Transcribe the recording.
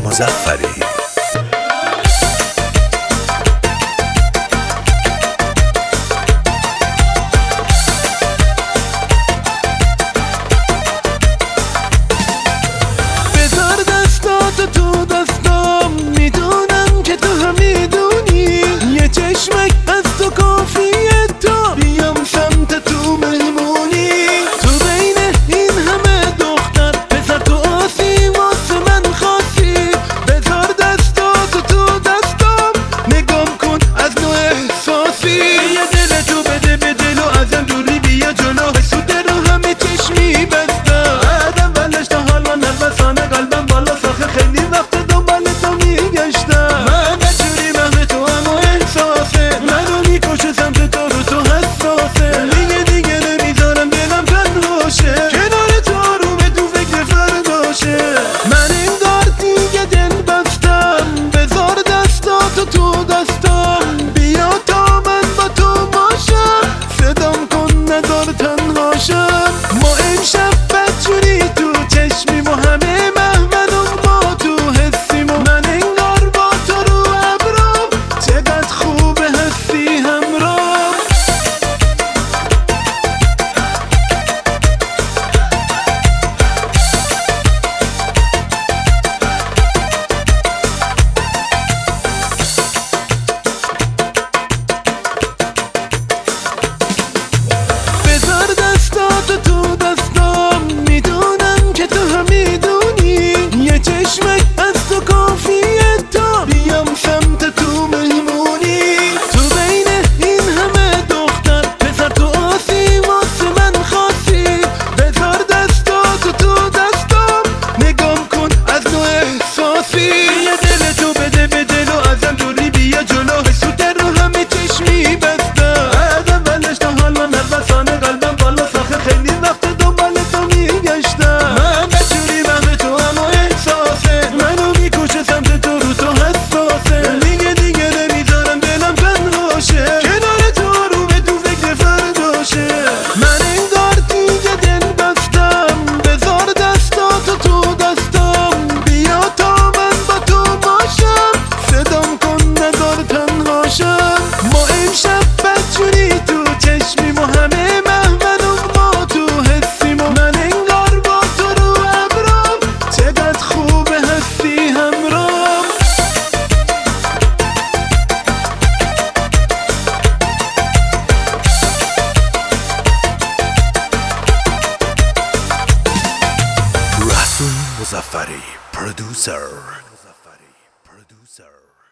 مظفری. بذار دستاتو تو دستام، میدونم که تو هم میدونی، یه چشمک از تو کافیه تا بیام سمت تو مهمونی. تو بین این همه دختر پسر تو آسی واسه من خاصی. بذار دستاتو تو دستام، نگام کن از نوع احساسی. یه دل تو بده به دل و ازم دوری بیا جلو، سوده رو همه چشمی بستم. آدم ولش تا حال من نفسانه قلبم بالا ساخه، خیلی وقت دنبال تو میگشتم. من بچوری محو تو هم و احساسه، منو میکشه سمت تو رو تو حساسه. دیگه نمیذارم دلم تنهاشه، کنار تو آرومه تو فکر فرداشه. من انگار دیگه دل بستم، بذار دستاتو تو دستم، بیا تا من با تو باشم. صدام کن ندار تنهاشم، ما امشب بدجوری تو چشمیم و همه مهمنم با تو حسیم. و من انگار با تو رو ابرام، چقدر خوبه هستی همرام. بذار دستاتو تو دستام، میدونم که تو هم میدونی، یه چشمک از تو کافیه تا بیام سمت تو مهمونی. تو بین این همه دختر پسر تو آسی واسه من خاصی. بذار دستاتو تو دستام، نگام کن از نوع احساسی. یه دل تو بده به دل و ازم دوری بیا جلو، سوده رو همه چشمی بستم. آدم ولش تا حال من نفسانه قلبم بالا ساخه، خیلی وقت دنبال تو میگشتم. من بچوری محو تو هم و احساسه، منو میکشه سمت تو رو تو حساسه. دیگه نمیذارم دلم تنهاشه، کنار تو آرومه تو فکر فرداشه. من انگار دیگه دل بستم، بذار دستاتو تو دستم، بیا تا من با تو باشم. صدام کن ندار تنهاشم، ما امشب بدجوری تو چشمیم و همه مهمنم با تو حسیم. و من انگار با تو رو ابرام، چقدر خوبه هستی همرام. رسول مظفری پرودوسر.